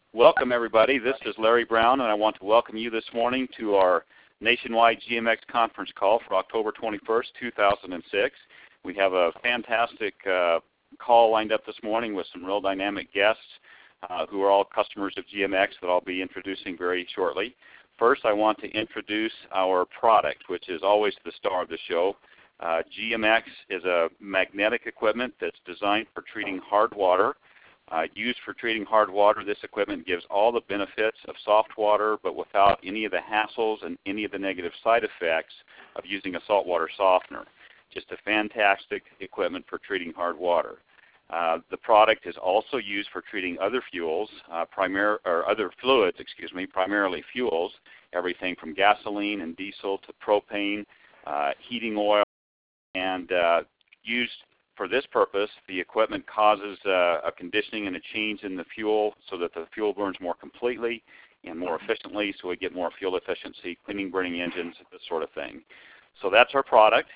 Welcome, everybody. This is Larry Brown, and I want to welcome you this morning to our nationwide GMX conference call for October 21st, 2006. We have a fantastic call lined up this morning with some real dynamic guests who are all customers of GMX that I'll be introducing very shortly. First, I want to introduce our product, which is always the star of the show. GMX is a magnetic equipment that's designed for treating hard water. Used for treating hard water, this equipment gives all the benefits of soft water, but without any of the hassles and any of the negative side effects of using a saltwater softener. Just a fantastic equipment for treating hard water. The product is also used for treating other fuels, other fluids, primarily fuels, everything from gasoline and diesel to propane, heating oil, and used for this purpose. The equipment causes a conditioning and a change in the fuel so that the fuel burns more completely and more efficiently, so we get more fuel efficiency, cleaning burning engines, this sort of thing. So that's our product.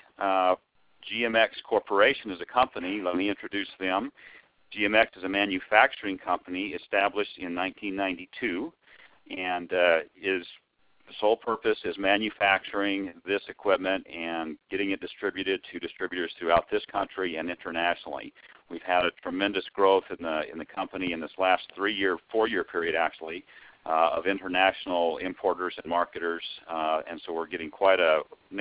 GMX Corporation is a company. Let me introduce them. GMX is a manufacturing company established in 1992, and the sole purpose is manufacturing this equipment and getting it distributed to distributors throughout this country and internationally. We've had a tremendous growth in the company in this last 4-year period actually, of international importers and marketers, and so we're getting quite a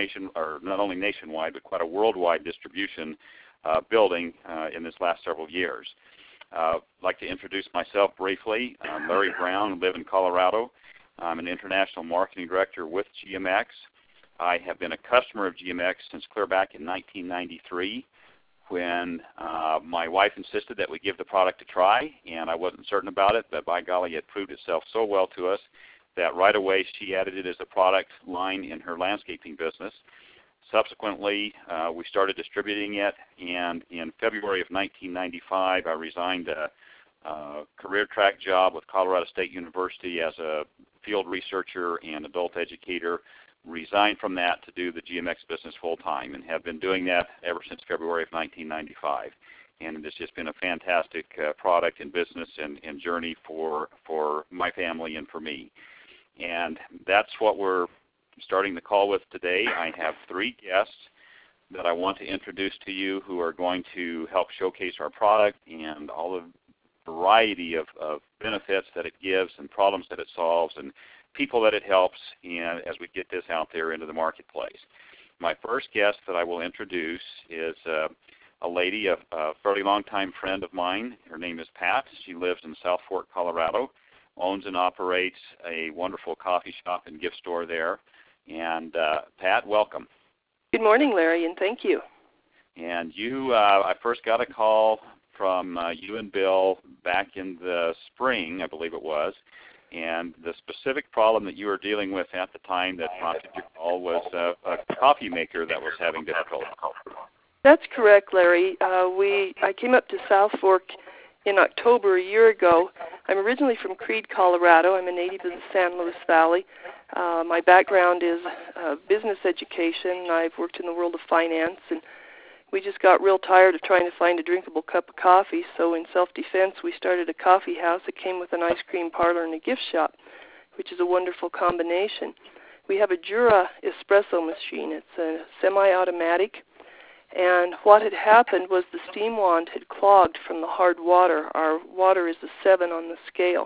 not only nationwide, but quite a worldwide distribution building in this last several years. I'd like to introduce myself briefly. I'm Larry Brown, live in Colorado. I'm an international marketing director with GMX. I have been a customer of GMX since clear back in 1993 when my wife insisted that we give the product a try, and I wasn't certain about it, but by golly, it proved itself so well to us that right away she added it as a product line in her landscaping business. Subsequently, we started distributing it, and in February of 1995, I resigned a career track job with Colorado State University as a field researcher and adult educator, resigned from that to do the GMX business full-time, and have been doing that ever since February of 1995. And it's just been a fantastic product and business and journey for my family and for me. And that's what we're starting the call with today. I have 3 guests that I want to introduce to you who are going to help showcase our product and all the variety of benefits that it gives and problems that it solves and people that it helps as we get this out there into the marketplace. My first guest that I will introduce is a lady, a fairly long-time friend of mine. Her name is Pat. She lives in South Fork, Colorado, owns and operates a wonderful coffee shop and gift store there. And Pat, welcome. Good morning, Larry, and thank you. And you, I first got a call from you and Bill back in the spring, I believe it was, and the specific problem that you were dealing with at the time that prompted your call was a coffee maker that was having difficulty. That's correct, Larry. I came up to South Fork in October a year ago. I'm originally from Creede, Colorado. I'm a native of the San Luis Valley. My background is business education. I've worked in the world of finance, and we just got real tired of trying to find a drinkable cup of coffee, so in self-defense we started a coffee house that came with an ice cream parlor and a gift shop, which is a wonderful combination. We have a Jura espresso machine. It's a semi-automatic, and what had happened was the steam wand had clogged from the hard water. Our water is a 7 on the scale.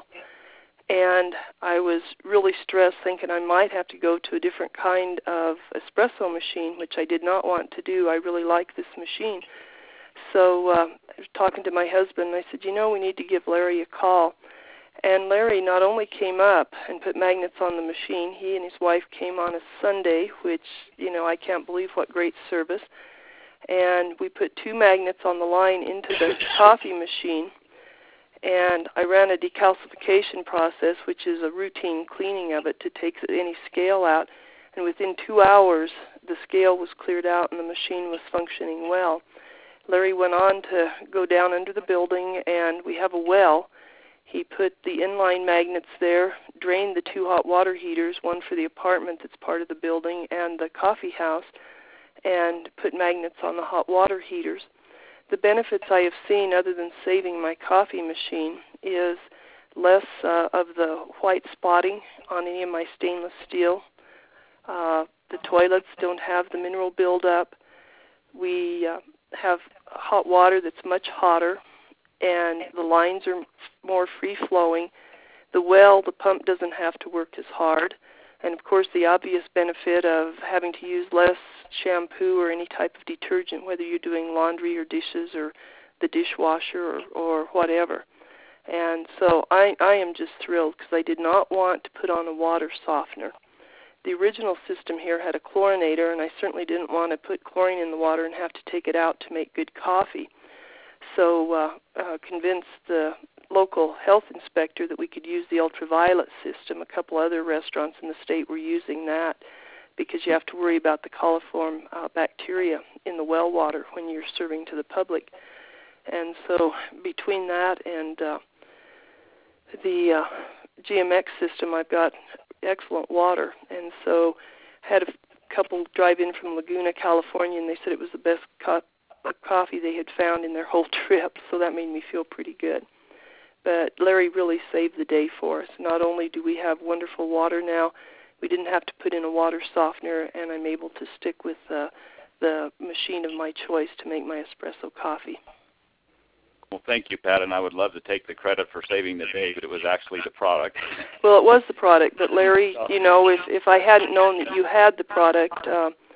And I was really stressed, thinking I might have to go to a different kind of espresso machine, which I did not want to do. I really like this machine. So I was talking to my husband, and I said, we need to give Larry a call. And Larry not only came up and put magnets on the machine, he and his wife came on a Sunday, which, I can't believe what great service. And we put 2 magnets on the line into the coffee machine. And I ran a decalcification process, which is a routine cleaning of it to take any scale out. And within 2 hours, the scale was cleared out and the machine was functioning well. Larry went on to go down under the building, and we have a well. He put the inline magnets there, drained the 2 hot water heaters, one for the apartment that's part of the building and the coffee house, and put magnets on the hot water heaters. The benefits I have seen, other than saving my coffee machine, is less of the white spotting on any of my stainless steel. The toilets don't have the mineral buildup. We have hot water that's much hotter, and the lines are more free-flowing. The pump doesn't have to work as hard. And, of course, the obvious benefit of having to use less shampoo or any type of detergent, whether you're doing laundry or dishes or the dishwasher or whatever. And so I am just thrilled because I did not want to put on a water softener. The original system here had a chlorinator, and I certainly didn't want to put chlorine in the water and have to take it out to make good coffee. So convinced the local health inspector that we could use the ultraviolet system. A couple other restaurants in the state were using that because you have to worry about the coliform bacteria in the well water when you're serving to the public. And so between that and the GMX system, I've got excellent water. And so I had a couple drive in from Laguna, California, and they said it was the best coffee they had found in their whole trip, so that made me feel pretty good. But Larry really saved the day for us. Not only do we have wonderful water now, we didn't have to put in a water softener, and I'm able to stick with the machine of my choice to make my espresso coffee. Well, thank you, Pat, and I would love to take the credit for saving the day, but it was actually the product. Well, it was the product, but Larry, you know, if I hadn't known that you had the product,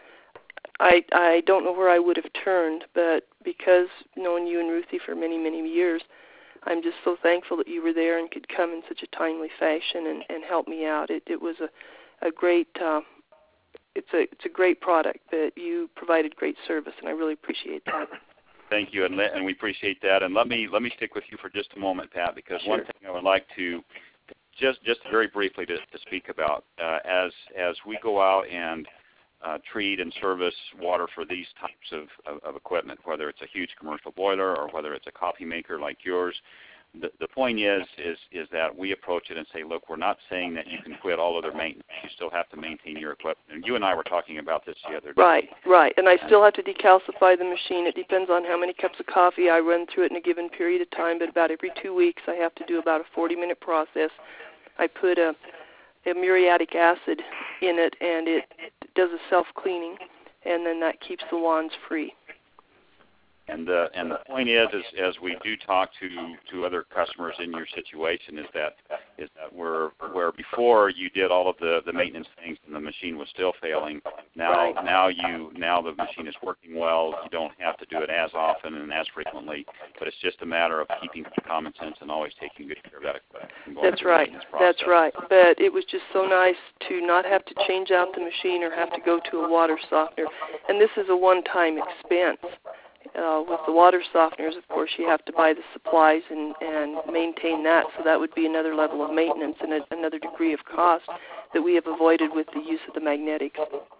I don't know where I would have turned, but because knowing you and Ruthie for many, many years, I'm just so thankful that you were there and could come in such a timely fashion and help me out. It was a great, it's a great product, but you provided great service, and I really appreciate that. Thank you, and we appreciate that. And let me stick with you for just a moment, Pat, because Sure. One thing I would like to just very briefly to speak about as we go out and treat and service water for these types of equipment, whether it's a huge commercial boiler or whether it's a coffee maker like yours. The point is that we approach it and say, look, we're not saying that you can quit all other maintenance. You still have to maintain your equipment. And you and I were talking about this the other day. Right. And I still have to decalcify the machine. It depends on how many cups of coffee I run through it in a given period of time, but about every 2 weeks I have to do about a 40-minute process. I put a muriatic acid in it, and it does a self-cleaning, and then that keeps the wands free. And the point is as we do talk to other customers in your situation, is that where before you did all of the maintenance things and the machine was still failing. Now the machine is working well. You don't have to do it as often and as frequently, but it's just a matter of keeping common sense and always taking good care of that equipment. That's right. That's right. But it was just so nice to not have to change out the machine or have to go to a water softener. And this is a one-time expense. With the water softeners, of course, you have to buy the supplies and maintain that, so that would be another level of maintenance and another degree of cost that we have avoided with the use of the magnetics.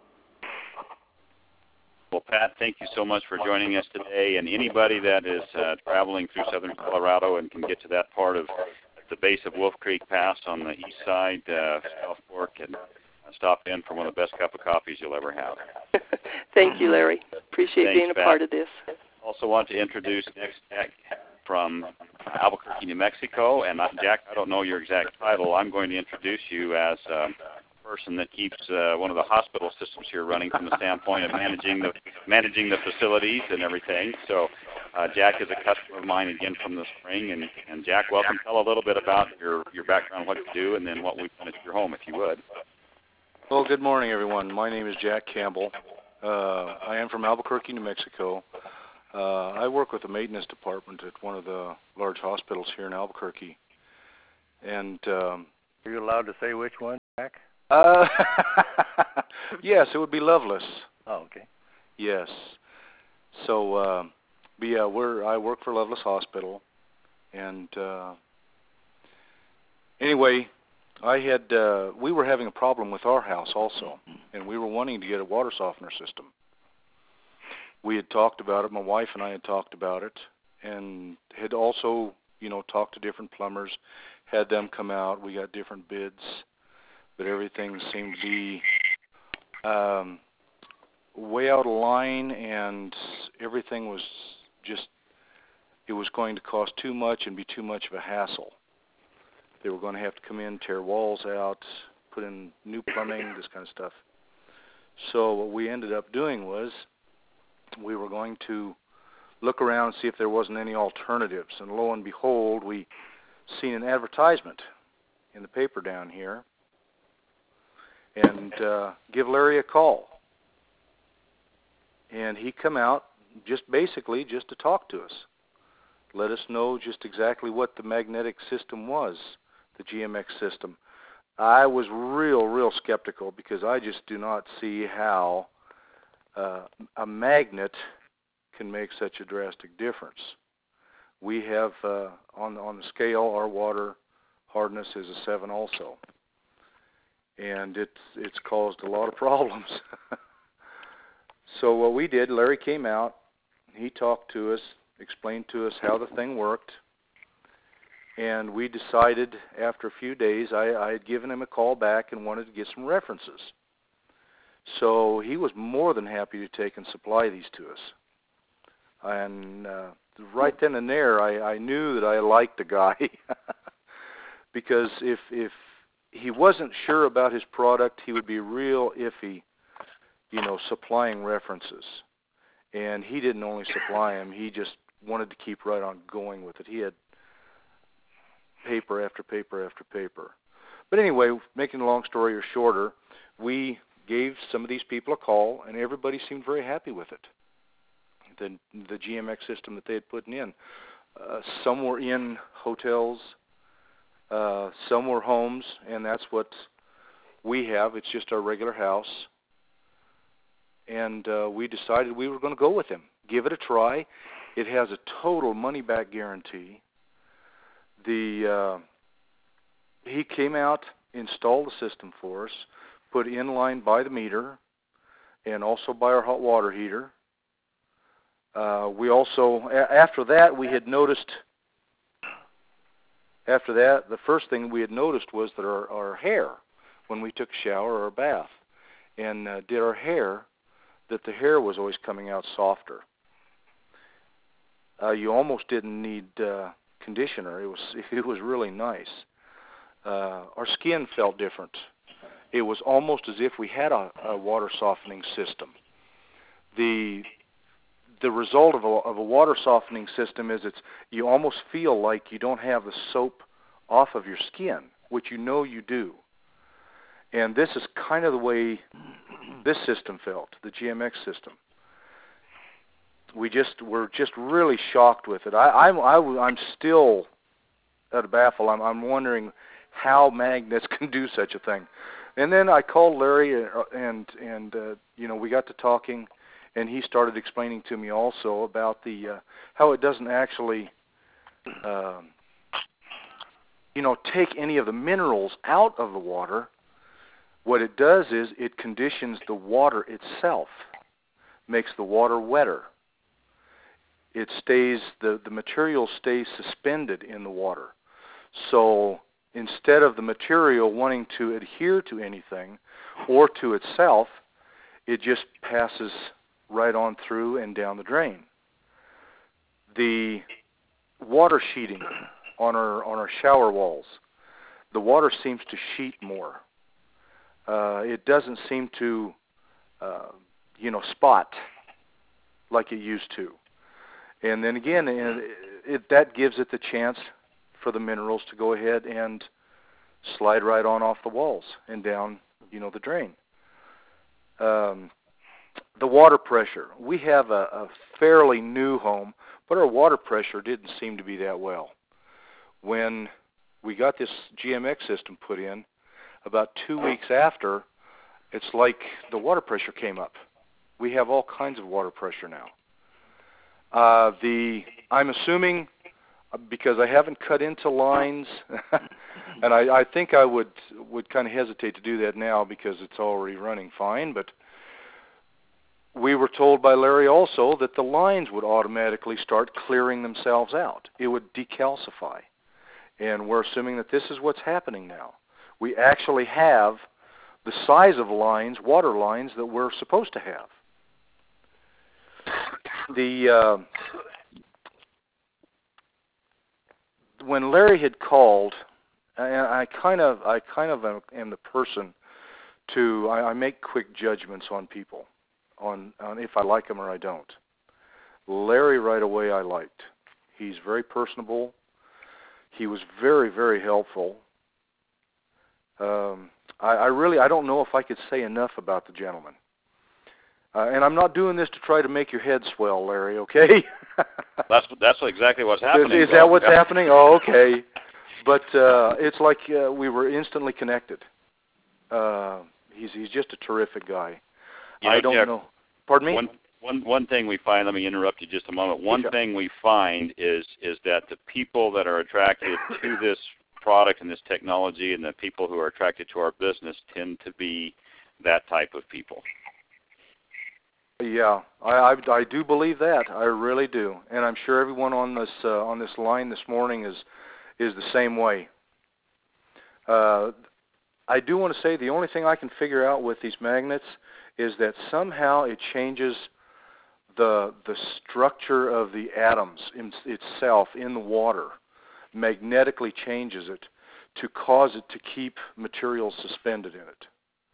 Well, Pat, thank you so much for joining us today, and anybody that is traveling through southern Colorado and can get to that part of the base of Wolf Creek Pass on the east side, South Fork, and stop in for one of the best cup of coffees you'll ever have. Thank you, Larry. Appreciate being a part of this. Also want to introduce next Jack from Albuquerque, New Mexico. And Jack, I don't know your exact title. I'm going to introduce you as a person that keeps one of the hospital systems here running from the standpoint of managing the facilities and everything. So Jack is a customer of mine again from the spring. And Jack, welcome. Tell a little bit about your background, what you do, and then what we've done at your home, if you would. Well, good morning, everyone. My name is Jack Campbell. I am from Albuquerque, New Mexico. I work with the maintenance department at one of the large hospitals here in Albuquerque. And are you allowed to say which one, Jack? Yes, it would be Loveless. Oh, okay. Yes. So, but yeah, I work for Loveless Hospital, and anyway, we were having a problem with our house also, and we were wanting to get a water softener system. We had talked about it, my wife and I had talked about it, and had also, talked to different plumbers, had them come out. We got different bids, but everything seemed to be way out of line, and everything was just, it was going to cost too much and be too much of a hassle. They were going to have to come in, tear walls out, put in new plumbing, this kind of stuff. So what we ended up doing was we were going to look around and see if there wasn't any alternatives. And lo and behold, we seen an advertisement in the paper down here, and give Larry a call. And he come out just to talk to us. Let us know just exactly what the magnetic system was, the GMX system. I was real skeptical because I just do not see how a magnet can make such a drastic difference. We have, on the scale, our water hardness is a 7 also. And it's caused a lot of problems. So what we did, Larry came out, he talked to us, explained to us how the thing worked, and we decided after a few days, I had given him a call back and wanted to get some references. So he was more than happy to take and supply these to us. And right then and there, I knew that I liked the guy because if he wasn't sure about his product, he would be real iffy, supplying references. And he didn't only supply them, he just wanted to keep right on going with it. He had paper after paper after paper. But anyway, making a long story shorter, we gave some of these people a call, and everybody seemed very happy with it, the GMX system that they had put in. Some were in hotels, some were homes, and that's what we have. It's just our regular house. And we decided we were going to go with him, give it a try. It has a total money-back guarantee. He came out, installed the system for us, put in line by the meter, and also by our hot water heater. We also, after that, the first thing we had noticed was that our hair, when we took a shower or a bath and did our hair, that the hair was always coming out softer. You almost didn't need conditioner. It was really nice. Our skin felt different. It was almost as if we had a water softening system. The result of a water softening system is you almost feel like you don't have the soap off of your skin, which you know you do. And this is kind of the way this system felt, the GMX system. We're just really shocked with it. I'm still at a baffle. I'm wondering how magnets can do such a thing. And then I called Larry, and we got to talking, and he started explaining to me also about how it doesn't actually take any of the minerals out of the water. What it does is it conditions the water itself, makes the water wetter. The material stays suspended in the water. So instead of the material wanting to adhere to anything or to itself, it just passes right on through and down the drain. The water sheeting on our shower walls, the water seems to sheet more. It doesn't seem to, spot like it used to. And then again, that gives it the chance for the minerals to go ahead and slide right on off the walls and down, the drain. The water pressure. We have a fairly new home, but our water pressure didn't seem to be that well. When we got this GMX system put in, about 2 weeks after, it's like the water pressure came up. We have all kinds of water pressure now. I'm assuming, because I haven't cut into lines, and I think I would kind of hesitate to do that now because it's already running fine, but we were told by Larry also that the lines would automatically start clearing themselves out. It would decalcify. And we're assuming that this is what's happening now. We actually have the size of lines, water lines, that we're supposed to have. When Larry had called And I kind of am the person I make quick judgments on people, on if I like them or I don't. Larry right away I liked. He's very personable. He was very, very helpful. I don't know if I could say enough about the gentleman. And I'm not doing this to try to make your head swell, Larry, okay? That's exactly what's happening. Is that what's happening? Oh, okay. But it's like we were instantly connected. He's just a terrific guy. I don't know. Pardon me? One thing we find, let me interrupt you just a moment. One thing we find is that the people that are attracted to this product and this technology and the people who are attracted to our business tend to be that type of people. Yeah, I do believe that. I really do. And I'm sure everyone on this line this morning is the same way. I do want to say the only thing I can figure out with these magnets is that somehow it changes the structure of the atoms itself in the water, magnetically changes it to cause it to keep materials suspended in it.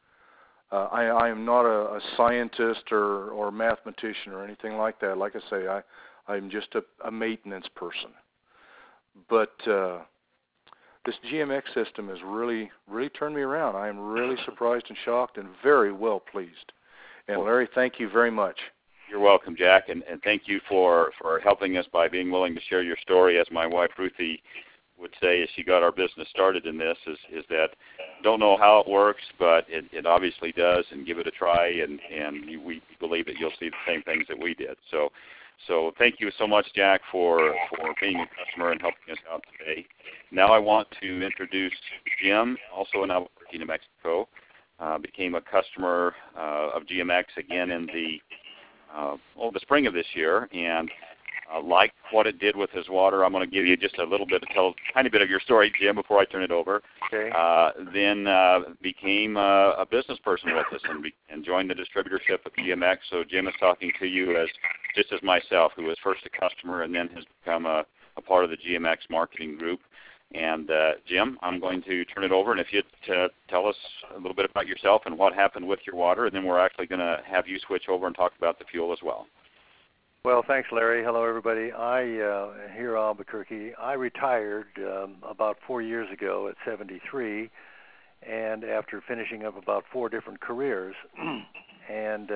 I am not a scientist or mathematician or anything like that. Like I say, I'm just a maintenance person. But this GMX system has really, really turned me around. I am really surprised and shocked and very well pleased. And Larry, thank you very much. You're welcome, Jack, and thank you for helping us by being willing to share your story. As my wife Ruthie would say, as she got our business started in this, is that don't know how it works, but it obviously does, and give it a try, and we believe that you'll see the same things that we did. So thank you so much, Jack, for being a customer and helping us out today. Now I want to introduce Jim, also in Albuquerque, New Mexico. Became a customer of GMX again in the spring of this year, and liked what it did with his water. I'm going to give you just a tiny bit of your story, Jim, before I turn it over. Okay. Then became a business person with us and joined the distributorship of GMX. So Jim is talking to you just as myself, who was first a customer and then has become a part of the GMX marketing group. And Jim, I'm going to turn it over, and if you'd tell us a little bit about yourself and what happened with your water, and then we're actually going to have you switch over and talk about the fuel as well. Well, thanks, Larry. Hello, everybody. Here in Albuquerque, I retired about 4 years ago at 73, and after finishing up about 4 different careers, and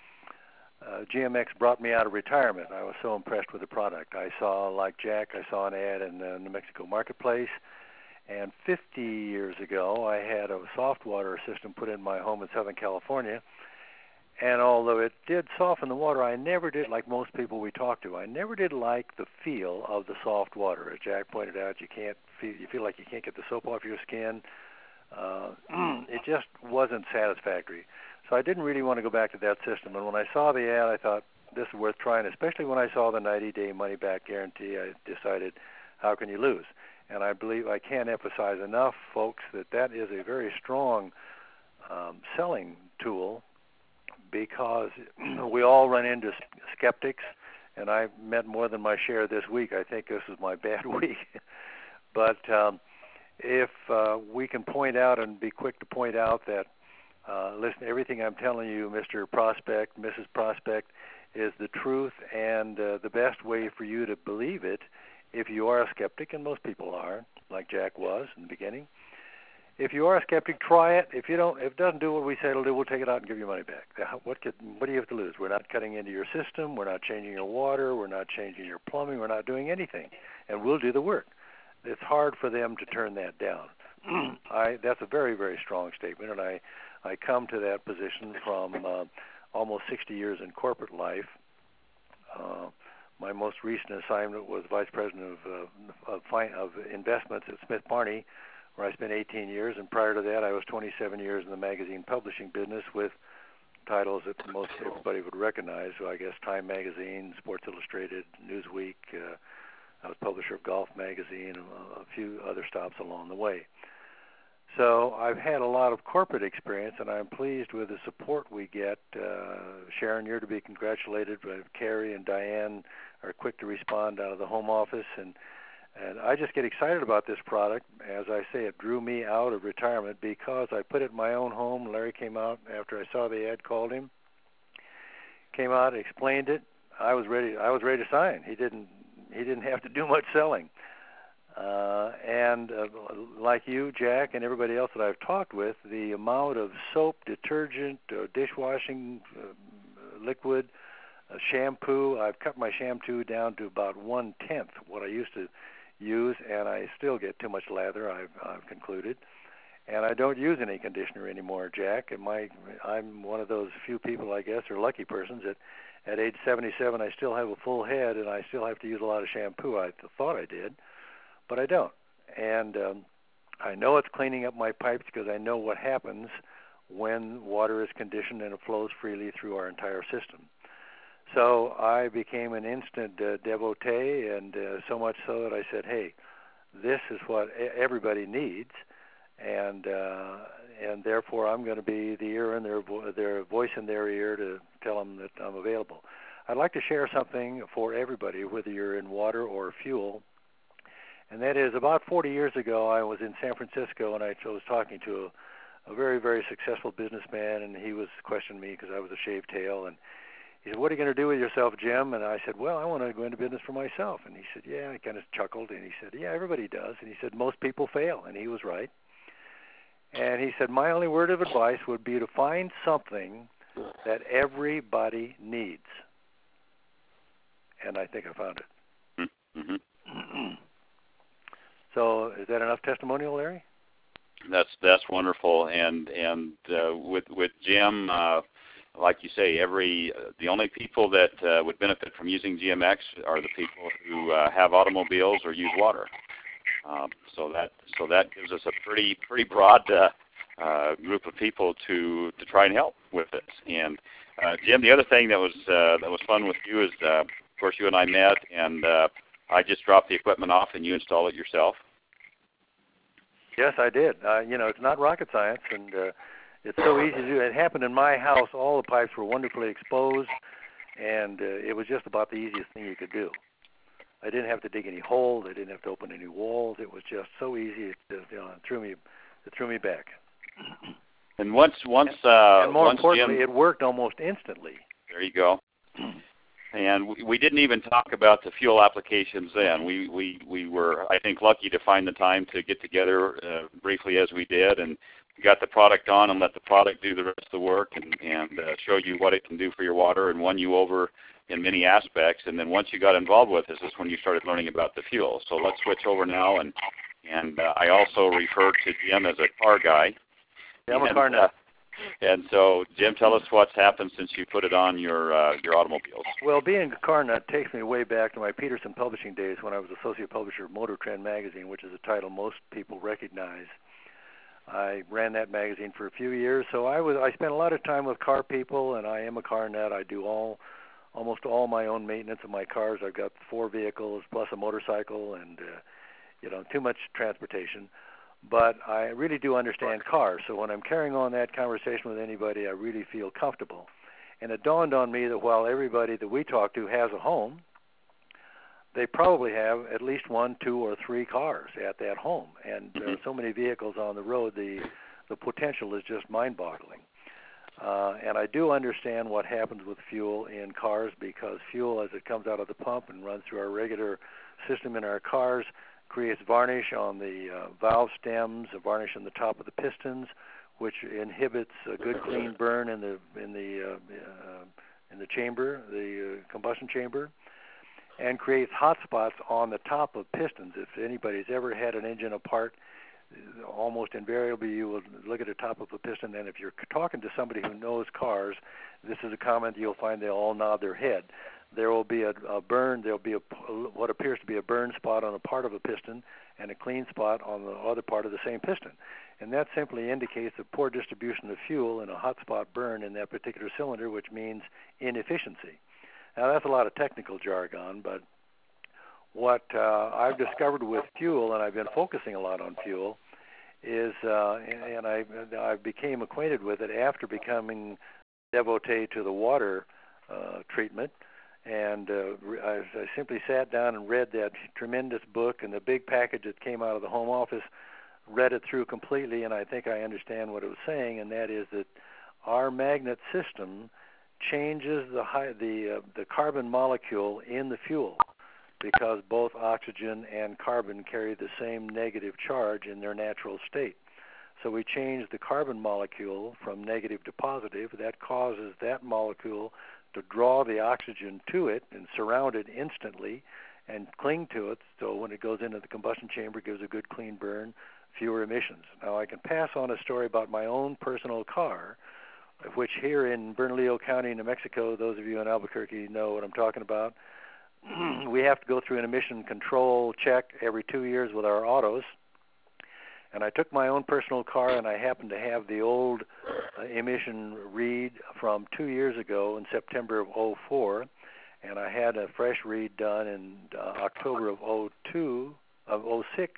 GMX brought me out of retirement. I was so impressed with the product. I saw, like Jack, I saw an ad in the New Mexico marketplace, and 50 years ago, I had a soft water system put in my home in Southern California. And although it did soften the water, I never did, like most people we talk to, I never did like the feel of the soft water. As Jack pointed out, you feel like you can't get the soap off your skin. It just wasn't satisfactory. So I didn't really want to go back to that system. And when I saw the ad, I thought, this is worth trying, especially when I saw the 90-day money-back guarantee. I decided, how can you lose? And I believe I can't emphasize enough, folks, that is a very strong selling tool, because we all run into skeptics, and I've met more than my share this week. I think this is my bad week. But if we can point out and be quick to point out that, listen, everything I'm telling you, Mr. Prospect, Mrs. Prospect, is the truth and the best way for you to believe it if you are a skeptic, and most people are, like Jack was in the beginning. If you are a skeptic, try it. If it doesn't do what we say it'll do, we'll take it out and give you money back. What do you have to lose? We're not cutting into your system. We're not changing your water. We're not changing your plumbing. We're not doing anything, and we'll do the work. It's hard for them to turn that down. That's a very, very strong statement, and I come to that position from almost 60 years in corporate life. My most recent assignment was Vice President of Investments at Smith Barney, where I spent 18 years, and prior to that, I was 27 years in the magazine publishing business with titles that most everybody would recognize. So I guess Time Magazine, Sports Illustrated, Newsweek. I was publisher of Golf Magazine, and a few other stops along the way. So I've had a lot of corporate experience, and I'm pleased with the support we get. Sharon, you're to be congratulated. Carrie and Diane are quick to respond out of the home office, and And I just get excited about this product. As I say, it drew me out of retirement because I put it in my own home. Larry came out after I saw the ad, called him, came out, explained it. I was ready to sign. He didn't have to do much selling. And like you, Jack, and everybody else that I've talked with, the amount of soap, detergent, dishwashing liquid, shampoo, I've cut my shampoo down to about 1/10 what I used to use, and I still get too much lather, I've concluded. And I don't use any conditioner anymore, Jack. And I'm one of those few people, I guess, or lucky persons that at age 77 I still have a full head and I still have to use a lot of shampoo. I thought I did, but I don't. And I know it's cleaning up my pipes because I know what happens when water is conditioned and it flows freely through our entire system. So I became an instant devotee, and so much so that I said, hey, this is what everybody needs, and therefore I'm going to be the ear in their voice in their ear to tell them that I'm available. I'd like to share something for everybody, whether you're in water or fuel, and that is about 40 years ago I was in San Francisco, and I was talking to a very, very successful businessman, and he was questioning me because I was a shaved tail, and he said, what are you going to do with yourself, Jim? And I said, well, I want to go into business for myself. And he said, yeah. I kind of chuckled, and he said, yeah, everybody does. And he said, most people fail, and he was right. And he said, my only word of advice would be to find something that everybody needs. And I think I found it. Mm-hmm. So is that enough testimonial, Larry? That's wonderful. And with Jim, like you say, the only people that would benefit from using GMX are the people who have automobiles or use water. So that gives us a pretty broad group of people to try and help with this. And Jim, the other thing that was fun with you is, of course, you and I met, and I just dropped the equipment off, and you install it yourself. Yes, I did. It's not rocket science, and it's so easy to do. It happened in my house. All the pipes were wonderfully exposed, and it was just about the easiest thing you could do. I didn't have to dig any holes. I didn't have to open any walls. It was just so easy. It threw me back. And once and more importantly, Jim, it worked almost instantly. There you go. And we didn't even talk about the fuel applications then. We were, I think, lucky to find the time to get together briefly as we did, and got the product on and let the product do the rest of the work and show you what it can do for your water and won you over in many aspects. And then once you got involved with this is when you started learning about the fuel. So let's switch over now. And I also refer to Jim as a car guy. Yeah, I'm a car nut. And so, Jim, tell us what's happened since you put it on your automobiles. Well, being a car nut takes me way back to my Peterson publishing days when I was associate publisher of Motor Trend magazine, which is a title most people recognize. I ran that magazine for a few years, so I spent a lot of time with car people, and I am a car nut. I do almost all my own maintenance of my cars. I've got 4 vehicles plus a motorcycle, and too much transportation. But I really do understand cars, so when I'm carrying on that conversation with anybody, I really feel comfortable. And it dawned on me that while everybody that we talk to has a home, they probably have at least 1, 2, or 3 cars at that home. And there are so many vehicles on the road, the potential is just mind-boggling. And I do understand what happens with fuel in cars, because fuel, as it comes out of the pump and runs through our regular system in our cars, creates varnish on the valve stems, a varnish on the top of the pistons, which inhibits a good clean burn in the chamber, the combustion chamber, and creates hot spots on the top of pistons. If anybody's ever had an engine apart, almost invariably you will look at the top of a piston, and if you're talking to somebody who knows cars, this is a comment you'll find they'll all nod their head. There will be a burn, there'll be what appears to be a burn spot on a part of a piston and a clean spot on the other part of the same piston. And that simply indicates a poor distribution of fuel and a hot spot burn in that particular cylinder, which means inefficiency. Now, that's a lot of technical jargon, but what I've discovered with fuel, and I've been focusing a lot on fuel, is, and I became acquainted with it after becoming devotee to the water treatment And I simply sat down and read that tremendous book and the big package that came out of the home office, read it through completely, and I think I understand what it was saying, and that is that our magnet system changes the carbon molecule in the fuel, because both oxygen and carbon carry the same negative charge in their natural state. So we change the carbon molecule from negative to positive. That causes that molecule to draw the oxygen to it and surround it instantly and cling to it, so when it goes into the combustion chamber, it gives a good clean burn, fewer emissions. Now, I can pass on a story about my own personal car, which here in Bernalillo County, New Mexico, those of you in Albuquerque know what I'm talking about. We have to go through an emission control check every 2 years with our autos. And I took my own personal car, and I happened to have the old emission read from 2 years ago in September of 04, and I had a fresh read done in October of 06.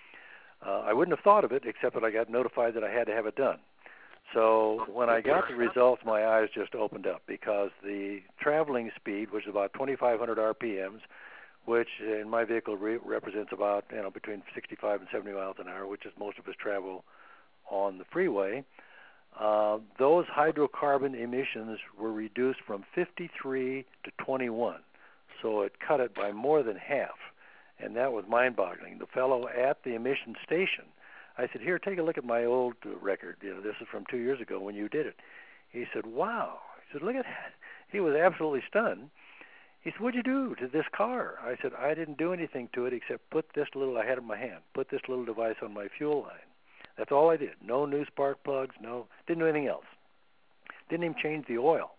I wouldn't have thought of it, except that I got notified that I had to have it done. So when I got the results, my eyes just opened up, because the traveling speed, which is about 2,500 RPMs, which in my vehicle represents about between 65 and 70 miles an hour, which is most of us travel on the freeway. Those hydrocarbon emissions were reduced from 53 to 21, so it cut it by more than half, and that was mind-boggling. The fellow at the emission station, I said, "Here, take a look at my old record. This is from 2 years ago when you did it." He said, "Wow." He said, "Look at that." He was absolutely stunned. He said, "What'd you do to this car?" I said, "I didn't do anything to it except put this little," I had it in my hand, "put this little device on my fuel line. That's all I did. No new spark plugs, didn't do anything else. Didn't even change the oil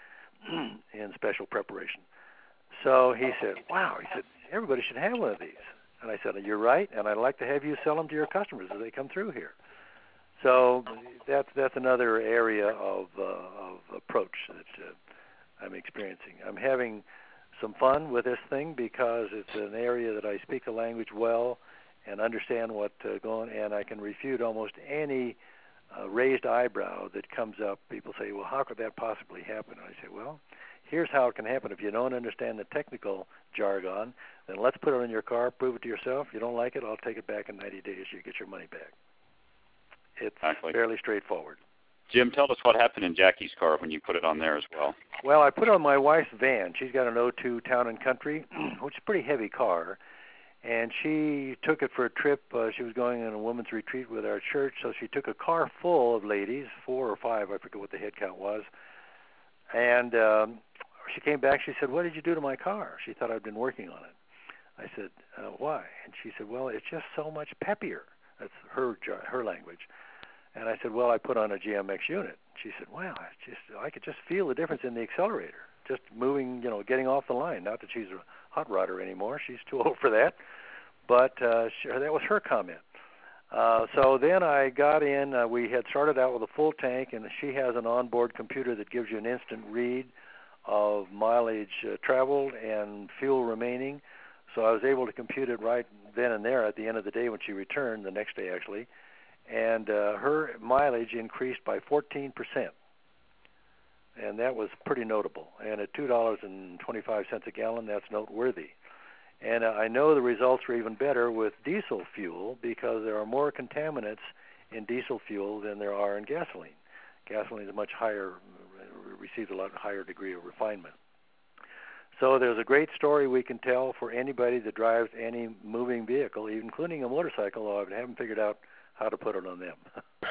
in special preparation." So he said, "Wow." He said, "Everybody should have one of these." And I said, "You're right, and I'd like to have you sell them to your customers as they come through here." So that's another area of approach that I'm experiencing. I'm having some fun with this thing because it's an area that I speak the language well and understand what's going, and I can refute almost any raised eyebrow that comes up. People say, "Well, how could that possibly happen?" And I say, "Well, here's how it can happen. If you don't understand the technical jargon, then let's put it in your car, prove it to yourself. If you don't like it, I'll take it back in 90 days. You get your money back." It's fairly straightforward. Jim, tell us what happened in Jackie's car when you put it on there as well. Well, I put it on my wife's van. She's got an 02 Town and Country, which is a pretty heavy car. And she took it for a trip. She was going on a women's retreat with our church, so she took a car full of ladies, 4 or 5, I forget what the head count was. And she came back. She said, "What did you do to my car?" She thought I'd been working on it. I said, "Why?" And she said, "Well, it's just so much peppier." That's her language. And I said, "Well, I put on a GMX unit." She said, "Wow, I could just feel the difference in the accelerator, just moving, getting off the line." Not that she's a hot rodder anymore. She's too old for that. But that was her comment. So then I got in. We had started out with a full tank, and she has an onboard computer that gives you an instant read of mileage traveled and fuel remaining. So I was able to compute it right then and there at the end of the day when she returned, the next day actually. And her mileage increased by 14%. And that was pretty notable. And at $2.25 a gallon, that's noteworthy. And I know the results were even better with diesel fuel because there are more contaminants in diesel fuel than there are in gasoline. Gasoline is much higher, receives a lot higher degree of refinement. So there's a great story we can tell for anybody that drives any moving vehicle, including a motorcycle, although I haven't figured out how to put it on them.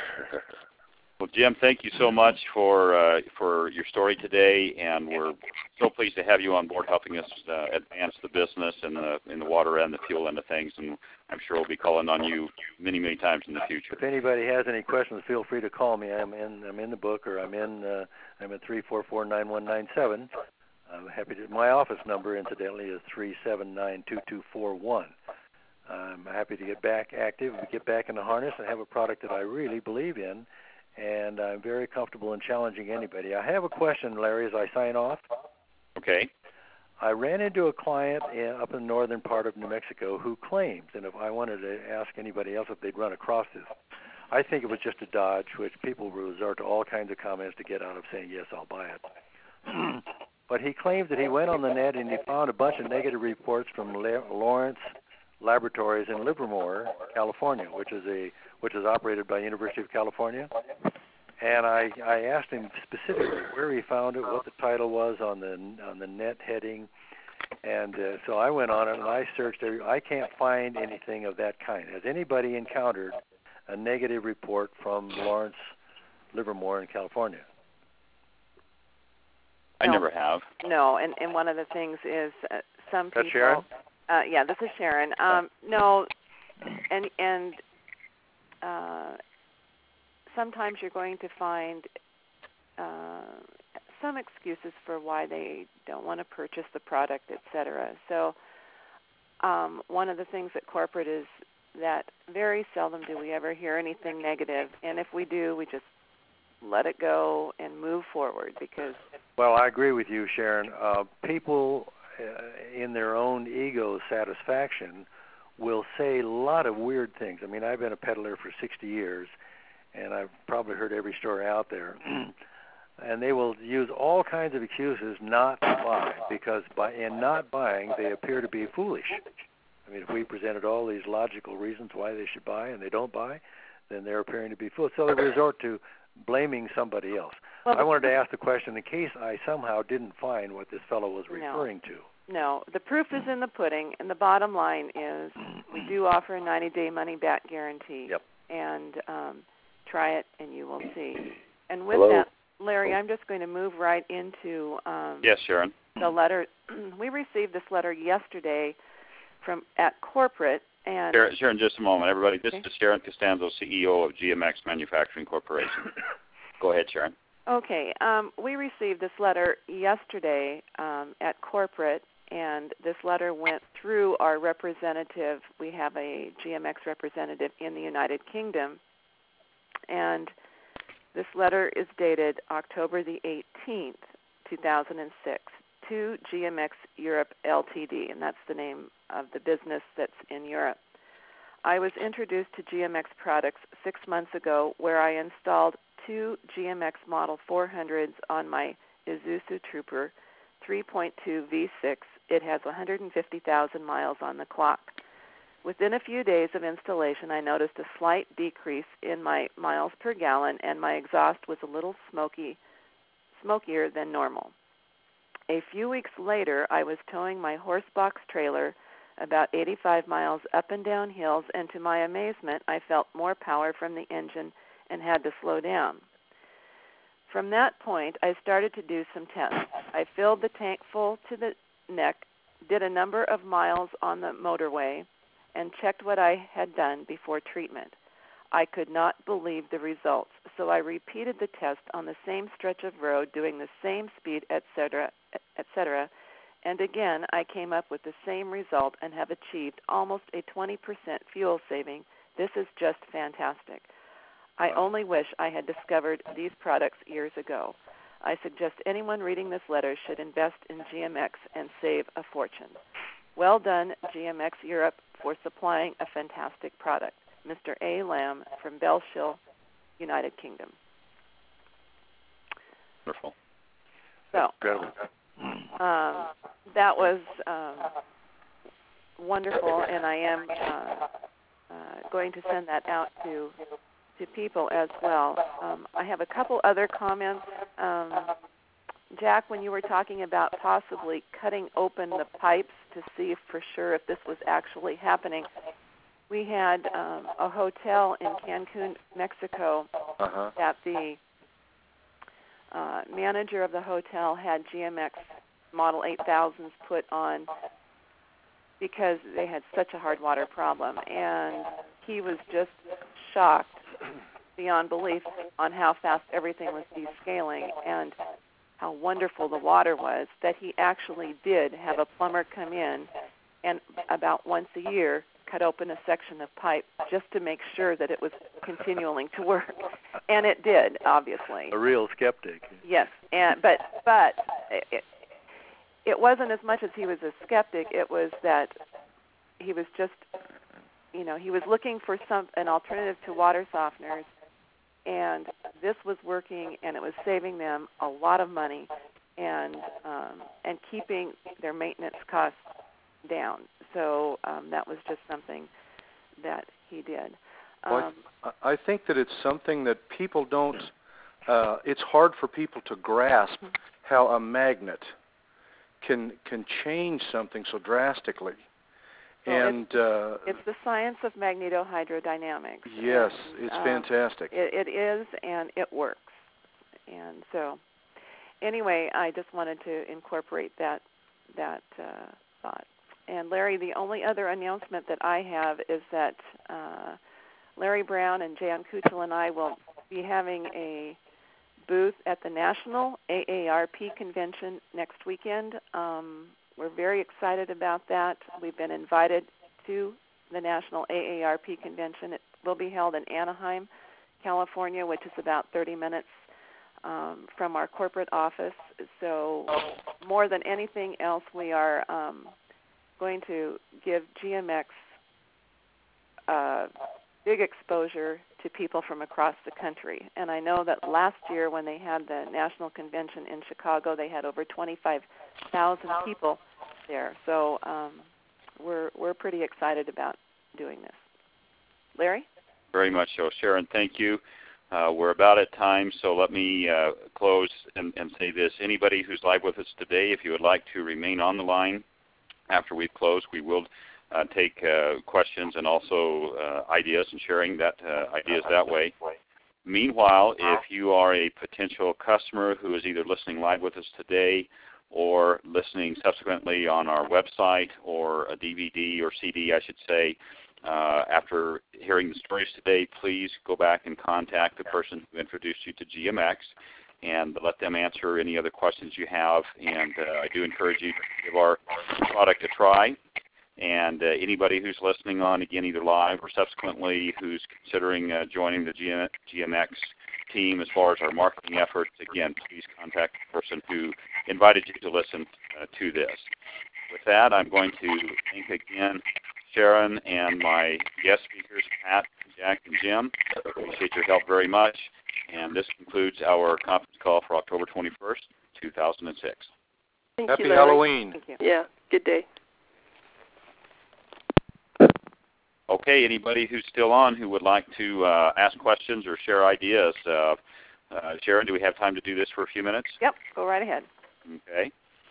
Well, Jim, thank you so much for your story today, and we're so pleased to have you on board helping us advance the business in the water and the fuel end of things, and I'm sure we'll be calling on you many, many times in the future. If anybody has any questions, feel free to call me. I'm in the book, or I'm at 344-9197. I'm happy to. My office number, incidentally, is 379-2241. I'm happy to get back active, get back in the harness, and have a product that I really believe in. And I'm very comfortable in challenging anybody. I have a question, Larry, as I sign off. Okay. I ran into a client up in the northern part of New Mexico who claims, and if I wanted to ask anybody else if they'd run across this, I think it was just a Dodge, which people resort to all kinds of comments to get out of saying, yes, I'll buy it. But he claims that he went on the net and he found a bunch of negative reports from Lawrence Laboratories in Livermore, California, which is operated by University of California. And I asked him specifically where he found it, what the title was on the net heading, and so I went on it and I searched. I can't find anything of that kind. Has anybody encountered a negative report from Lawrence Livermore in California? I never have. No, and one of the things is some people. That's Sharon? Yeah, this is Sharon. No, and sometimes you're going to find some excuses for why they don't want to purchase the product, etc. So one of the things at corporate is that very seldom do we ever hear anything negative, and if we do, we just let it go and move forward because... Well, I agree with you, Sharon. People in their own ego satisfaction will say a lot of weird things. I mean, I've been a peddler for 60 years, and I've probably heard every story out there. And they will use all kinds of excuses not to buy because in not buying, they appear to be foolish. I mean, if we presented all these logical reasons why they should buy and they don't buy, then they're appearing to be foolish. So they resort to blaming somebody else. Well, I wanted to ask the question in case I somehow didn't find what this fellow was referring to. No, the proof is in the pudding, and the bottom line is we do offer a 90-day money-back guarantee. Yep. And try it, and you will see. And with Hello? that, Larry, I'm just going to move right into Yes, Sharon. the letter. We received this letter yesterday at corporate. And Sharon, just a moment, everybody. This is Sharon Costanzo, CEO of GMX Manufacturing Corporation. Go ahead, Sharon. Okay. We received this letter yesterday at corporate, and this letter went through our representative. We have a GMX representative in the United Kingdom, and this letter is dated October the 18th, 2006, to GMX Europe Ltd., and that's the name of the business that's in Europe. I was introduced to GMX products 6 months ago where I installed 2 GMX Model 400s on my Isuzu Trooper 3.2 V6. It has 150,000 miles on the clock. Within a few days of installation, I noticed a slight decrease in my miles per gallon, and my exhaust was a little smokier than normal. A few weeks later, I was towing my horse box trailer about 85 miles up and down hills, and to my amazement, I felt more power from the engine and had to slow down. From that point, I started to do some tests. I filled the tank full to the neck, did a number of miles on the motorway, and checked what I had done before treatment. I could not believe the results, so I repeated the test on the same stretch of road, doing the same speed, etc., and again I came up with the same result and have achieved almost a 20% fuel saving. This is just fantastic. I only wish I had discovered these products years ago. I suggest anyone reading this letter should invest in GMX and save a fortune. Well done, GMX Europe, for supplying a fantastic product. Mr. A. Lamb from Bellshill, United Kingdom. Wonderful. So, that was wonderful, and I am going to send that out to people as well. I have a couple other comments. Jack, when you were talking about possibly cutting open the pipes to see for sure if this was actually happening, we had a hotel in Cancun, Mexico, that the manager of the hotel had GMX Model 8000s put on because they had such a hard water problem, and he was just shocked beyond belief on how fast everything was descaling and how wonderful the water was, that he actually did have a plumber come in and about once a year cut open a section of pipe just to make sure that it was continuing to work. And it did, obviously. A real skeptic. Yes, but it wasn't as much as he was a skeptic. It was that he was just, he was looking for an alternative to water softeners, and this was working, and it was saving them a lot of money. and keeping their maintenance costs down. So that was just something that he did. Well, I think that it's something that people don't. It's hard for people to grasp how a magnet can change something so drastically. Well, and it's the science of magnetohydrodynamics. Yes, it's fantastic. It is, and it works. And so, anyway, I just wanted to incorporate that thought. And Larry, the only other announcement that I have is that Larry Brown and Jan Kuchel and I will be having a booth at the National AARP Convention next weekend. We're very excited about that. We've been invited to the National AARP Convention. It will be held in Anaheim, California, which is about 30 minutes from our corporate office. So more than anything else, we are going to give GMX big exposure to people from across the country. And I know that last year when they had the national convention in Chicago, they had over 25,000 people there. So we're pretty excited about doing this. Larry? Very much so. Sharon, thank you. We're about at time, so let me close and say this. Anybody who's live with us today, if you would like to remain on the line after we've closed, we will take questions and also ideas and sharing that ideas that way. Meanwhile, if you are a potential customer who is either listening live with us today or listening subsequently on our website or a DVD or CD, I should say, after hearing the stories today, please go back and contact the person who introduced you to GMX and let them answer any other questions you have. And I do encourage you to give our product a try. And anybody who's listening on, again, either live or subsequently, who's considering joining the GMX team as far as our marketing efforts, again, please contact the person who invited you to listen to this. With that, I'm going to thank again Sharon and my guest speakers, Pat, Jack, and Jim. I appreciate your help very much. And this concludes our conference call for October 21st, 2006. Happy Halloween. Thank you. Yeah, good day. Okay, anybody who's still on who would like to ask questions or share ideas, Sharon, do we have time to do this for a few minutes? Yep, go right ahead. Okay.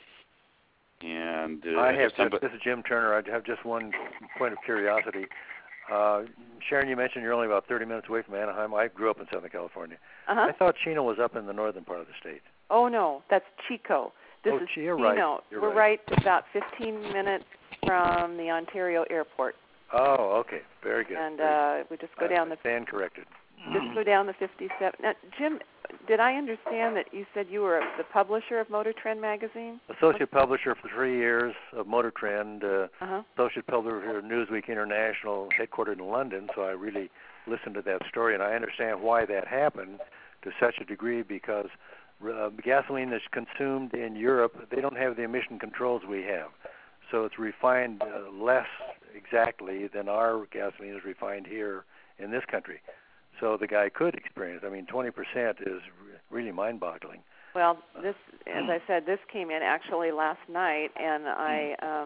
And this is Jim Turner. I have just one point of curiosity. Sharon, you mentioned you're only about 30 minutes away from Anaheim. I grew up in Southern California. Uh-huh. I thought Chino was up in the northern part of the state. Oh, no, that's Chico. This is you're Chino. right. We're right about 15 minutes from the Ontario airport. Oh, okay. Very good. And we just go down the... Stand corrected. Just go down the 57. Now, Jim, did I understand that you said you were the publisher of Motor Trend magazine? Associate publisher for 3 years of Motor Trend. Associate publisher of Newsweek International, headquartered in London. So I really listened to that story, and I understand why that happened to such a degree, because gasoline that's consumed in Europe, they don't have the emission controls we have. So it's refined less exactly than our gasoline is refined here in this country. So the guy could experience. 20% is really mind-boggling. Well, this, as I said, this came in actually last night, and I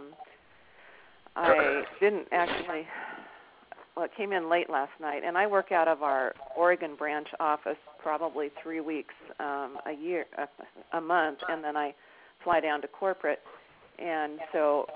didn't actually. Well, it came in late last night, and I work out of our Oregon branch office probably 3 weeks a month, and then I fly down to corporate, and so.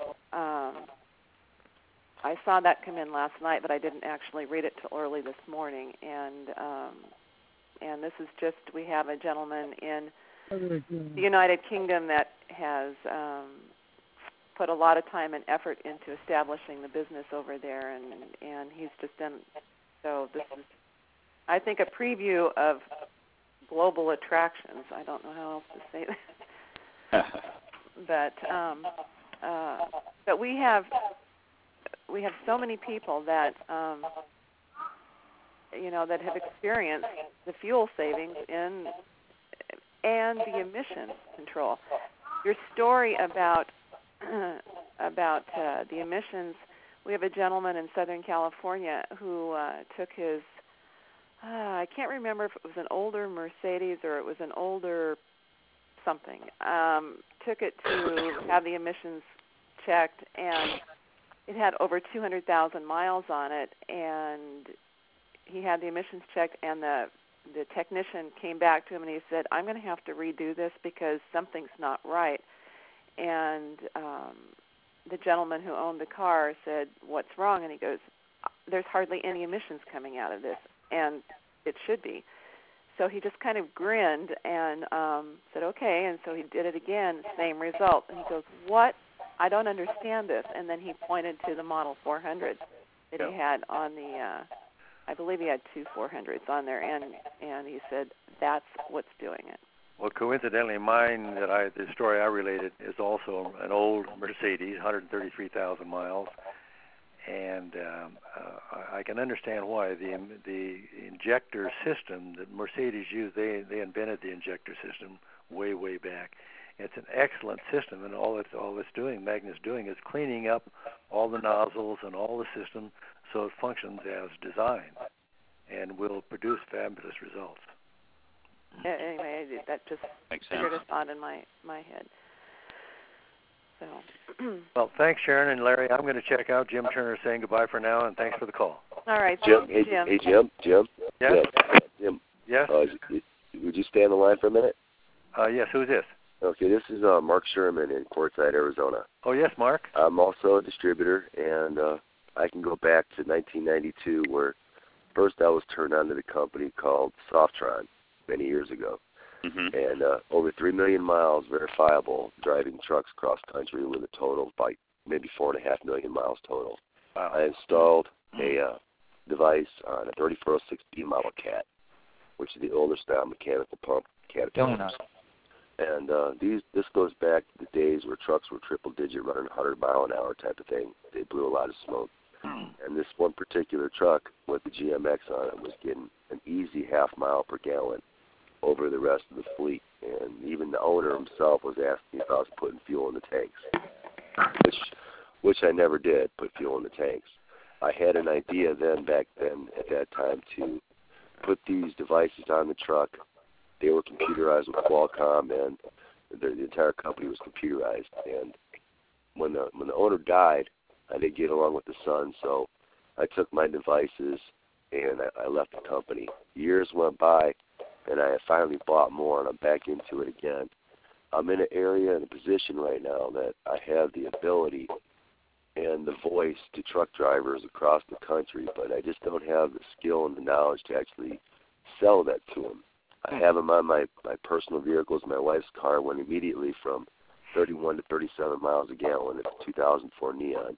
I saw that come in last night, but I didn't actually read it till early this morning. And this is just, we have a gentleman in the United Kingdom that has put a lot of time and effort into establishing the business over there, and he's just done. So this is, I think, a preview of global attractions. I don't know how else to say that. But we have so many people that that have experienced the fuel savings and the emission control. Your story about the emissions. We have a gentleman in Southern California who took his I can't remember if it was an older Mercedes or it was an older something. Took it to have the emissions checked, and it had over 200,000 miles on it, and he had the emissions checked, and the technician came back to him and he said, I'm going to have to redo this because something's not right. And the gentleman who owned the car said, what's wrong? And he goes, there's hardly any emissions coming out of this, and it should be. So he just kind of grinned and said, okay, and so he did it again, same result. And he goes, what? I don't understand this. And then he pointed to the Model 400 that he had on the I believe he had two 400s on there, and he said that's what's doing it. Well, coincidentally, the story I related is also an old Mercedes, 133,000 miles, and I can understand why. The injector system that Mercedes used, they invented the injector system way back. It's an excellent system, and all it's doing, Magna's doing, is cleaning up all the nozzles and all the system so it functions as designed and will produce fabulous results. Anyway, that just figured a thought in my head. So. Well, thanks, Sharon and Larry. I'm going to check out. Jim Turner saying goodbye for now, and thanks for the call. All right, Jim. Jim. Hey, Jim. Yes? Jim. Yes? Would you stay on the line for a minute? Yes, who's this? Okay, this is Mark Sherman in Quartzsite, Arizona. Oh, yes, Mark. I'm also a distributor, and I can go back to 1992 where first I was turned on to the company called Softron many years ago. Mm-hmm. And over 3 million miles verifiable driving trucks cross country with a total of like maybe 4.5 million miles total. Wow. I installed a device on a 3406B model Cat, which is the older style mechanical pump Caterpillar. And this goes back to the days where trucks were triple digit running 100 mile an hour type of thing. They blew a lot of smoke. And this one particular truck with the GMX on it was getting an easy half mile per gallon over the rest of the fleet. And even the owner himself was asking if I was putting fuel in the tanks, which I never did, put fuel in the tanks. I had an idea back then at that time to put these devices on the truck. They were computerized with Qualcomm, and the entire company was computerized. And when the owner died, I didn't get along with the son, so I took my devices and I left the company. Years went by, and I finally bought more, and I'm back into it again. I'm in an area and a position right now that I have the ability and the voice to truck drivers across the country, but I just don't have the skill and the knowledge to actually sell that to them. I have them on my personal vehicles. My wife's car went immediately from 31 to 37 miles a gallon. It's a 2004 Neon.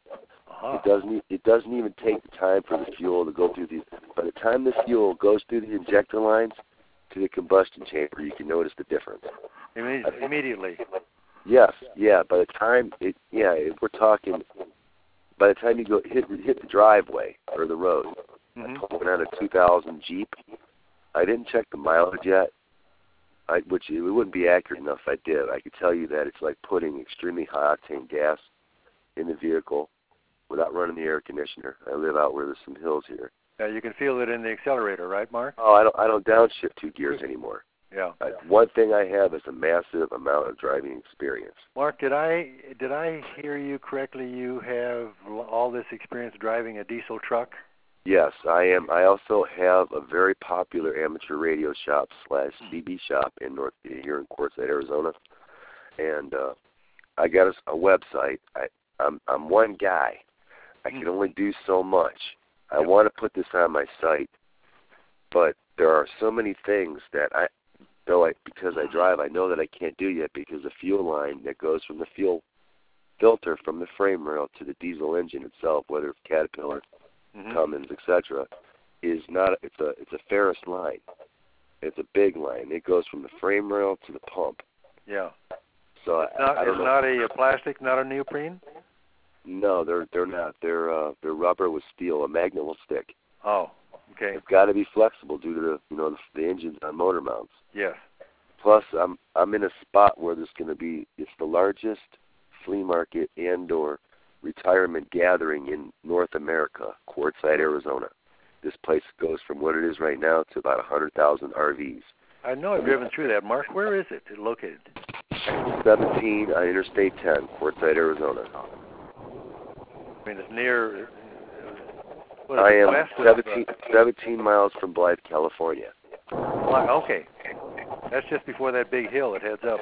It doesn't even take the time for the fuel to go through by the time the fuel goes through the injector lines to the combustion chamber, you can notice the difference. Immediately. Yes, yeah. By the time we're talking, by the time you go hit the driveway or the road, going on a 2000 Jeep. I didn't check the mileage yet, which it wouldn't be accurate enough if I did. I could tell you that it's like putting extremely high-octane gas in the vehicle without running the air conditioner. I live out where there's some hills here. Yeah, you can feel it in the accelerator, right, Mark? Oh, I don't downshift 2 gears anymore. Yeah. One thing I have is a massive amount of driving experience. Mark, did I hear you correctly? You have all this experience driving a diesel truck? Yes, I am. I also have a very popular amateur radio shop / CB shop here in Quartzsite, Arizona, and I got a website. I'm one guy. I can only do so much. I want to put this on my site, but there are so many things that because I drive, I know that I can't do yet because the fuel line that goes from the fuel filter from the frame rail to the diesel engine itself, whether it's Caterpillar, Cummins, etc., is not. It's a ferrous line. It's a big line. It goes from the frame rail to the pump. Yeah. So it's not a plastic, not a neoprene. No, they're not. They're rubber with steel. A magnet will stick. Oh, okay. It's got to be flexible due to the engines on motor mounts. Yes. Plus, I'm in a spot where there's going to be. It's the largest flea market and/or retirement gathering in North America, Quartzsite, Arizona. This place goes from what it is right now to about 100,000 RVs. I know I've driven through that. Mark, where is it located? Exit 17 on Interstate 10, Quartzsite, Arizona. I mean, it's near. I am 17 miles from Blythe, California. Okay. That's just before that big hill that heads up.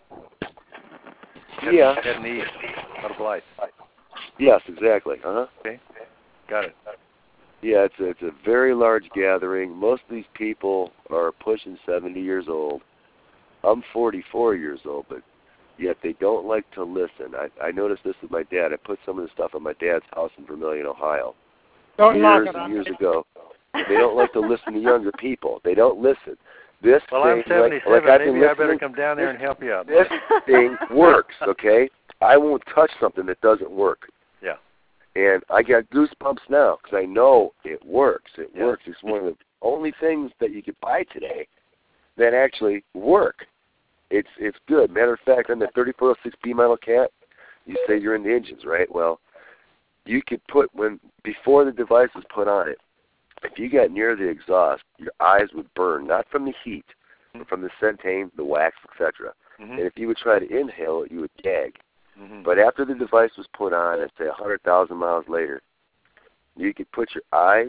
Heading east out of Blythe. Yes, exactly. Okay. Got it. Yeah, it's a very large gathering. Most of these people are pushing 70 years old. I'm 44 years old, but yet they don't like to listen. I noticed this with my dad. I put some of the stuff at my dad's house in Vermilion, Ohio. Years and years ago. They don't like to listen to younger people. They don't listen. This well, thing, I'm 77. like Maybe I better come down there and help you out. This thing works, okay? I won't touch something that doesn't work. Yeah. And I got goosebumps now because I know it works. It works. It's one of the only things that you could buy today that actually work. It's good. Matter of fact, on the 3406B model cat, you say you're in the engines, right? Well, you could put, before the device was put on it, if you got near the exhaust, your eyes would burn, not from the heat, but from the centane, the wax, etc. And if you would try to inhale it, you would gag. But after the device was put on, and say 100,000 miles later, you could put your eyes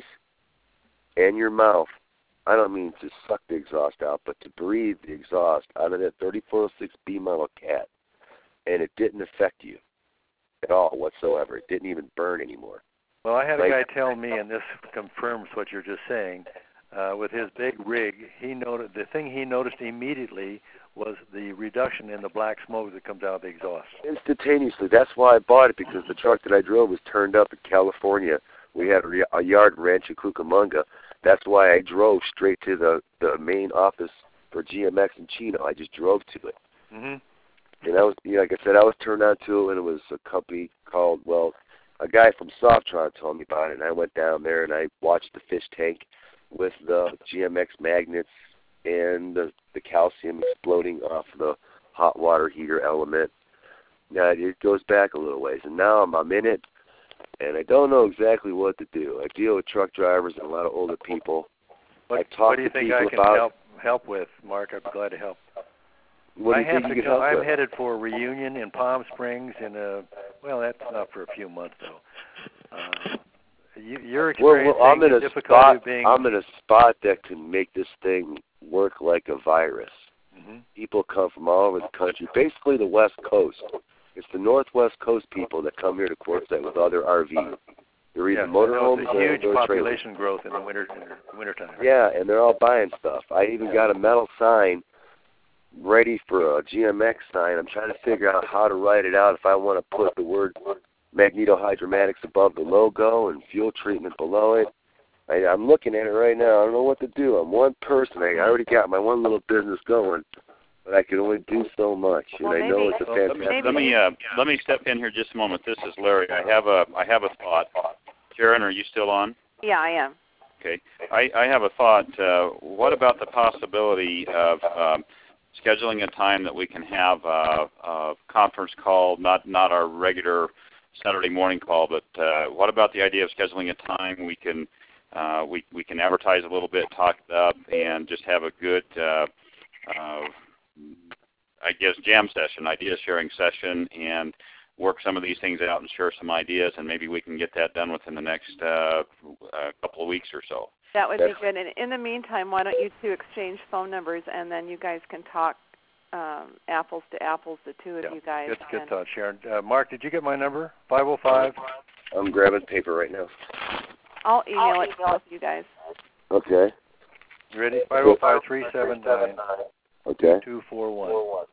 and your mouth, I don't mean to suck the exhaust out, but to breathe the exhaust out of that 3406B model cat, and it didn't affect you at all whatsoever. It didn't even burn anymore. Well, I had a guy tell me, and this confirms what you're just saying, with his big rig, the thing he noticed immediately was the reduction in the black smoke that comes out of the exhaust. Instantaneously. That's why I bought it, because the truck that I drove was turned up in California. We had a yard ranch in Cucamonga. That's why I drove straight to the main office for GMX in Chino. I just drove to it. And I was, like I said, I was turned on to it, and it was a company called, a guy from Softron told me about it, and I went down there and I watched the fish tank with the GMX magnets and the calcium exploding off the hot water heater element. Now, it goes back a little ways, and now I'm in it, and I don't know exactly what to do. I deal with truck drivers and a lot of older people. What do you think I can help with, Mark? I'd be glad to help. What do you think you can help with? I'm headed for a reunion in Palm Springs that's not for a few months, though. You're experiencing difficulty being... I'm in a spot that can make this thing work like a virus. People come from all over the country, basically the West Coast. It's the Northwest Coast people that come here to Quartzsite with other RVs. They're either motorhomes or huge population growth in the wintertime. Yeah, and they're all buying stuff. I even got a metal sign ready for a GMX sign. I'm trying to figure out how to write it out if I want to put the word magnetohydramatics above the logo and fuel treatment below it. I'm looking at it right now. I don't know what to do. I'm one person. I already got my one little business going, but I can only do so much. And I know it's a fantastic... Let me step in here just a moment. This is Larry. I have a thought. Karen, are you still on? Yeah, I am. Okay. I have a thought. What about the possibility of scheduling a time that we can have a conference call, not our regular Saturday morning call, but what about the idea of scheduling a time we can advertise a little bit, talk it up, and just have a good, jam session, idea sharing session, and work some of these things out and share some ideas, and maybe we can get that done within the next couple of weeks or so. That would be good. And in the meantime, why don't you two exchange phone numbers, and then you guys can talk apples to apples, the two of you guys. Good thought, Sharon. Mark, did you get my number? 505? I'm grabbing paper right now. I'll email it to both of you guys. Okay. You ready? 505-379. Okay. 2241.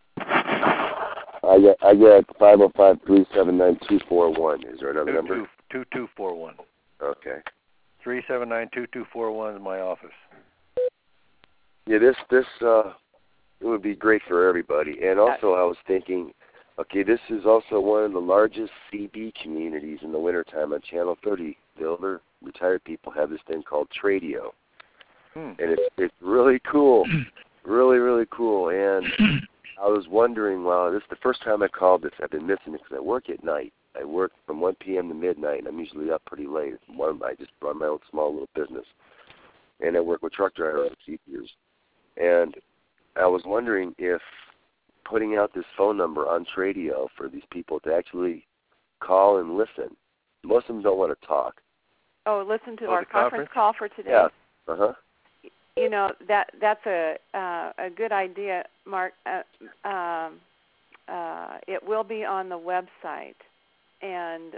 I got 505-379-241. Is there another number? 2241. Okay. 379-2241 is my office. Yeah, this it would be great for everybody. And also I was thinking, okay, this is also one of the largest CB communities in the wintertime on Channel 30. The older retired people have this thing called Tradio. And it's really cool. Really, really cool. And I was wondering, this is the first time I called this. I've been missing it because I work at night. I work from 1 p.m. to midnight, and I'm usually up pretty late. I just run my own small little business. And I work with truck drivers and CPers. And I was wondering if putting out this phone number on Tradio for these people to actually call and listen. Most of them don't want to talk. Oh, listen to our conference call for today. Yeah. Uh-huh. You know, that's a good idea, Mark. It will be on the website, and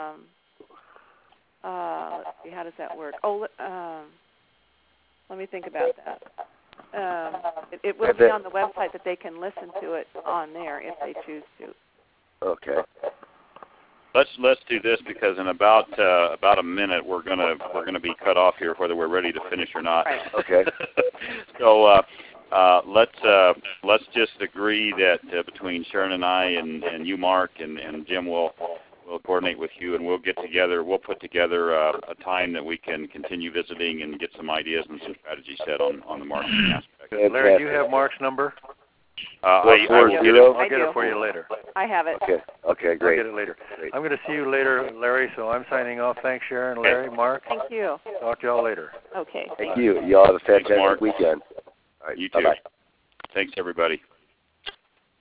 let's see, how does that work? Oh, let me think about that. It will be on the website that they can listen to it on there if they choose to. Okay. Let's do this, because in about a minute we're gonna be cut off here, whether we're ready to finish or not. Right. Okay. So let's just agree that between Sharon and I and you, Mark, and Jim will coordinate with you, and we'll get together. We'll put together a time that we can continue visiting and get some ideas and some strategies set on the marketing aspect. Larry, do you have Mark's number? I will get it. I'll get it for you later. I have it. Okay, great. I'll get it later. Great. I'm going to see you later, Larry, so I'm signing off. Thanks, Sharon, Larry, Mark. Thank you. Talk to y'all later. Okay. Thank you. Y'all have a fantastic weekend. All right, you too. Bye-bye. Thanks, everybody.